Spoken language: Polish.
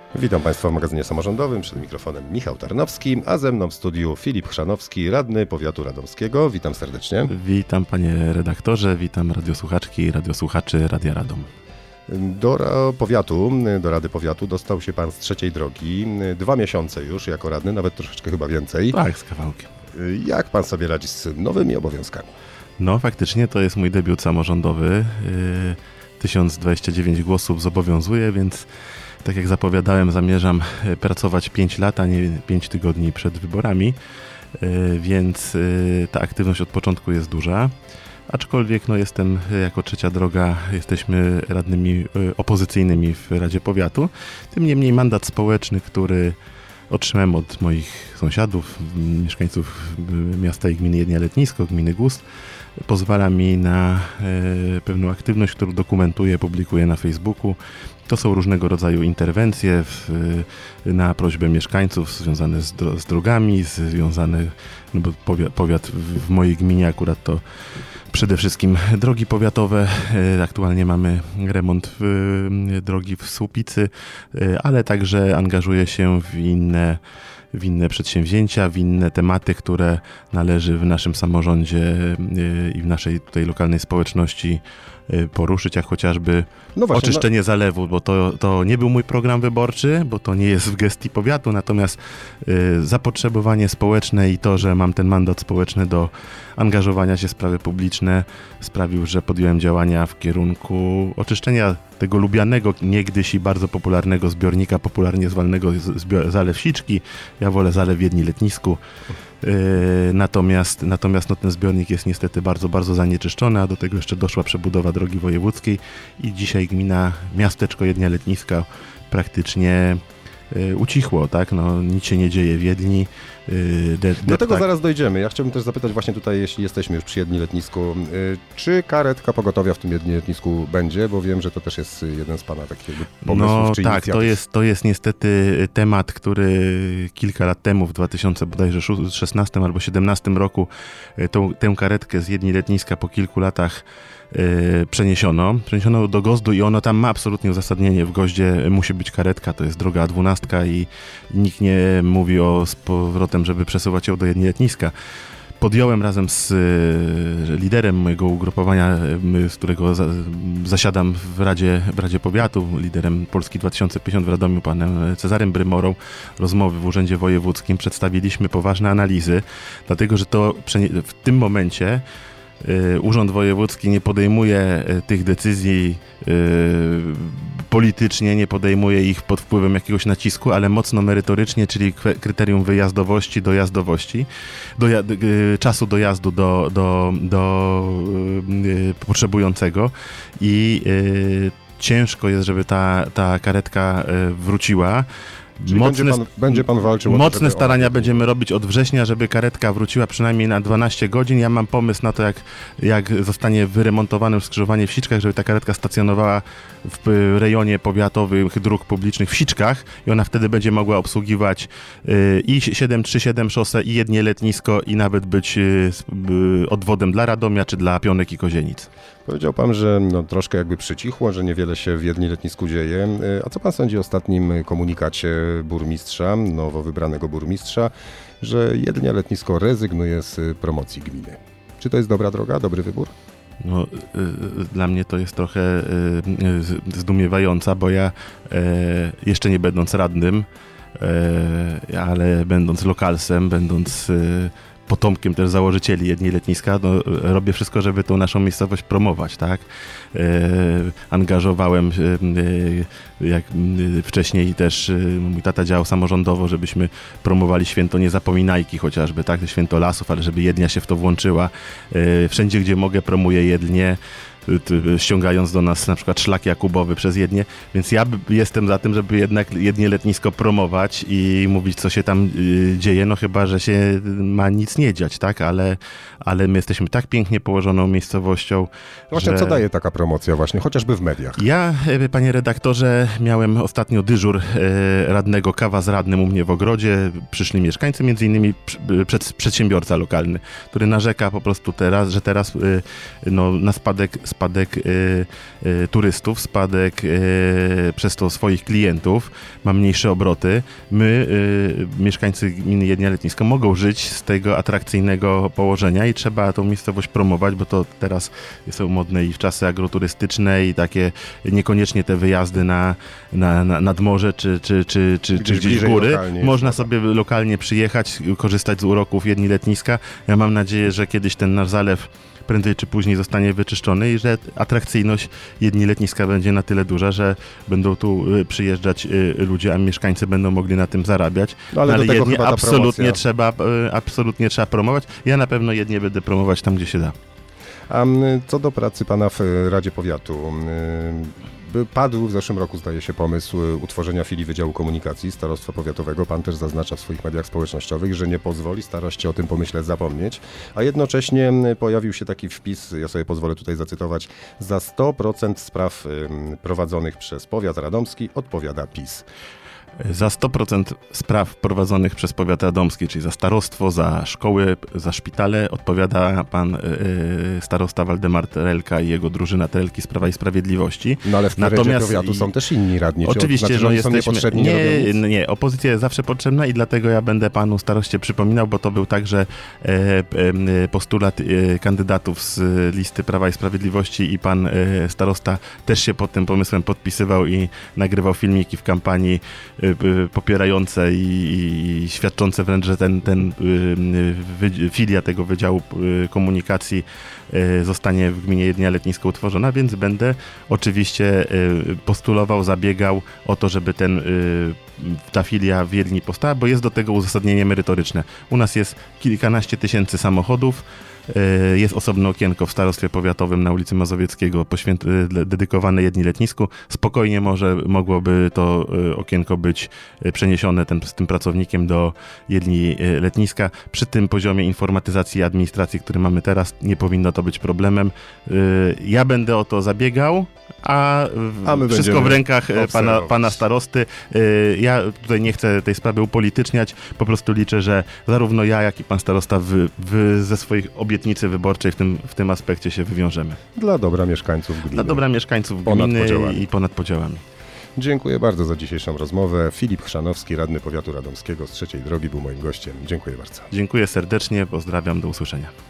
Witam Państwa w magazynie samorządowym, przed mikrofonem Michał Tarnowski, a ze mną w studiu Filip Chrzanowski, radny powiatu radomskiego. Witam serdecznie. Witam panie redaktorze, witam radiosłuchaczki i radiosłuchaczy Radia Radom. Do Rady Powiatu dostał się Pan z trzeciej drogi. 2 miesiące już jako radny, nawet troszeczkę chyba więcej. Tak, z kawałkiem. Jak Pan sobie radzi z nowymi obowiązkami? No faktycznie to jest mój debiut samorządowy. 1029 głosów zobowiązuje, więc tak jak zapowiadałem, zamierzam pracować 5 lat, a nie 5 tygodni przed wyborami, więc ta aktywność od początku jest duża. Aczkolwiek jestem jako trzecia droga, jesteśmy radnymi opozycyjnymi w Radzie Powiatu. Tym niemniej mandat społeczny, który otrzymałem od moich sąsiadów, mieszkańców miasta i gminy Jednia Letnisko, gminy Gust, pozwala mi na pewną aktywność, którą dokumentuję, publikuję na Facebooku. To są różnego rodzaju interwencje na prośbę mieszkańców związane z drogami, bo powiat w mojej gminie akurat to przede wszystkim drogi powiatowe. Aktualnie mamy remont drogi w Słupicy, ale także angażuję się w inne przedsięwzięcia, w inne tematy, które należy w naszym samorządzie i w naszej tutaj lokalnej społeczności poruszyć, jak chociażby oczyszczenie zalewu, bo to nie był mój program wyborczy, bo to nie jest w gestii powiatu, natomiast zapotrzebowanie społeczne i to, że mam ten mandat społeczny do angażowania się w sprawy publiczne sprawił, że podjąłem działania w kierunku oczyszczenia tego lubianego niegdyś i bardzo popularnego zbiornika, popularnie zwanego Zalew Siczki. Ja wolę Zalew Wiedni Letnisku. Natomiast ten zbiornik jest niestety bardzo, bardzo zanieczyszczony, a do tego jeszcze doszła przebudowa drogi wojewódzkiej i dzisiaj miasteczko Jednia Letniska praktycznie ucichło, tak? Nic się nie dzieje w Wiedni. Do tego zaraz dojdziemy. Ja chciałbym też zapytać właśnie tutaj, jeśli jesteśmy już przy Jedni Letnisku, czy karetka pogotowia w tym Jedni Letnisku będzie? Bo wiem, że to też jest jeden z Pana takich pomysłów czy inicjatyw. To jest niestety temat, który kilka lat temu, w 2016 albo 2017 roku, tę karetkę z Jedni Letniska po kilku latach przeniesiono do Gozdu i ono tam ma absolutnie uzasadnienie. W Goździe musi być karetka, to jest droga A12 i nikt nie mówi z powrotem, żeby przesuwać ją do Jedni Letniska. Podjąłem razem z liderem mojego ugrupowania, z którego zasiadam w Radzie Powiatu, liderem Polski 2050 w Radomiu, panem Cezarym Brymorą, rozmowy w Urzędzie Wojewódzkim. Przedstawiliśmy poważne analizy, dlatego że w tym momencie Urząd Wojewódzki nie podejmuje tych decyzji politycznie, nie podejmuje ich pod wpływem jakiegoś nacisku, ale mocno merytorycznie, czyli kryterium wyjazdowości, dojazdowości, czasu dojazdu do potrzebującego i ciężko jest, żeby ta karetka wróciła. Czyli będzie pan walczył. Mocne starania będziemy robić od września, żeby karetka wróciła przynajmniej na 12 godzin. Ja mam pomysł na to, jak zostanie wyremontowane skrzyżowanie w Siczkach, żeby ta karetka stacjonowała w rejonie powiatowych dróg publicznych w Siczkach i ona wtedy będzie mogła obsługiwać i 737 szosę, i Jednie Letnisko, i nawet być odwodem dla Radomia, czy dla Pionek i Kozienic. Powiedział pan, że troszkę jakby przycichło, że niewiele się w Jedni Letnisku dzieje. A co pan sądzi o ostatnim komunikacie burmistrza, nowo wybranego burmistrza, że Jednia Letnisko rezygnuje z promocji gminy? Czy to jest dobra droga, dobry wybór? Dla mnie to jest trochę zdumiewająca, bo ja jeszcze nie będąc radnym, ale będąc lokalsem, będąc potomkiem też założycieli Jedni Letniska, robię wszystko, żeby tą naszą miejscowość promować, tak? Angażowałem, jak wcześniej też mój tata działał samorządowo, żebyśmy promowali święto Niezapominajki chociażby, tak? Święto lasów, ale żeby Jednia się w to włączyła. Wszędzie, gdzie mogę, promuję Jednię, ściągając do nas na przykład szlak Jakubowy przez Jednię, więc ja jestem za tym, żeby jednak Jednie Letnisko promować i mówić, co się tam dzieje, chyba że się ma nic nie dziać, tak, ale my jesteśmy tak pięknie położoną miejscowością. Właśnie co daje taka promocja właśnie, chociażby w mediach? Ja, panie redaktorze, miałem ostatnio dyżur radnego, kawa z radnym u mnie w ogrodzie, przyszli mieszkańcy, między innymi przedsiębiorca lokalny, który narzeka po prostu teraz, że teraz na spadek turystów, spadek przez to swoich klientów, ma mniejsze obroty. My, mieszkańcy gminy Jednia Letnisko, mogą żyć z tego atrakcyjnego położenia i trzeba tą miejscowość promować, bo to teraz są modne i w czasy agroturystyczne i takie niekoniecznie te wyjazdy nad morze czy gdzieś w góry. Można sobie lokalnie przyjechać, korzystać z uroków Jedni Letniska. Ja mam nadzieję, że kiedyś ten nasz zalew prędzej czy później zostanie wyczyszczony i że atrakcyjność Jedni Letniska będzie na tyle duża, że będą tu przyjeżdżać ludzie, a mieszkańcy będą mogli na tym zarabiać. No, ale do tego Jednie chyba ta absolutnie trzeba promować. Ja na pewno Jednie będę promować tam, gdzie się da. A co do pracy pana w Radzie Powiatu? Padł w zeszłym roku, zdaje się, pomysł utworzenia filii Wydziału Komunikacji Starostwa Powiatowego. Pan też zaznacza w swoich mediach społecznościowych, że nie pozwoli staroście o tym pomyśle zapomnieć, a jednocześnie pojawił się taki wpis, ja sobie pozwolę tutaj zacytować: za 100% spraw prowadzonych przez powiat radomski odpowiada PiS. Za 100% spraw prowadzonych przez powiat radomski, czyli za starostwo, za szkoły, za szpitale, odpowiada pan starosta Waldemar Terelka i jego drużyna Terelki z Prawa i Sprawiedliwości. No ale w Radzie Powiatu są też inni radni. Oczywiście, że oni są niepotrzebni, nie, opozycja jest zawsze potrzebna i dlatego ja będę panu staroście przypominał, bo to był także postulat kandydatów z listy Prawa i Sprawiedliwości i pan starosta też się pod tym pomysłem podpisywał i nagrywał filmiki w kampanii popierające i świadczące wręcz, że filia tego Wydziału Komunikacji zostanie w gminie Jednia Letnisko utworzona, więc będę oczywiście postulował, zabiegał o to, żeby ta filia w Wiedni powstała, bo jest do tego uzasadnienie merytoryczne. U nas jest kilkanaście tysięcy samochodów, jest osobne okienko w starostwie powiatowym na ulicy Mazowieckiego dedykowane Jedni Letnisku. Spokojnie mogłoby to okienko być przeniesione z tym pracownikiem do Jedni Letniska. Przy tym poziomie informatyzacji i administracji, który mamy teraz, nie powinno to być problemem. Ja będę o to zabiegał, a wszystko w rękach pana starosty. Ja tutaj nie chcę tej sprawy upolityczniać, po prostu liczę, że zarówno ja, jak i pan starosta ze swoich obietnicy wyborczej w tym aspekcie się wywiążemy. Dla dobra mieszkańców gminy. Dla dobra mieszkańców gminy i ponad podziałami. Dziękuję bardzo za dzisiejszą rozmowę. Filip Chrzanowski, radny powiatu radomskiego z Trzeciej Drogi, był moim gościem. Dziękuję bardzo. Dziękuję serdecznie, pozdrawiam, do usłyszenia.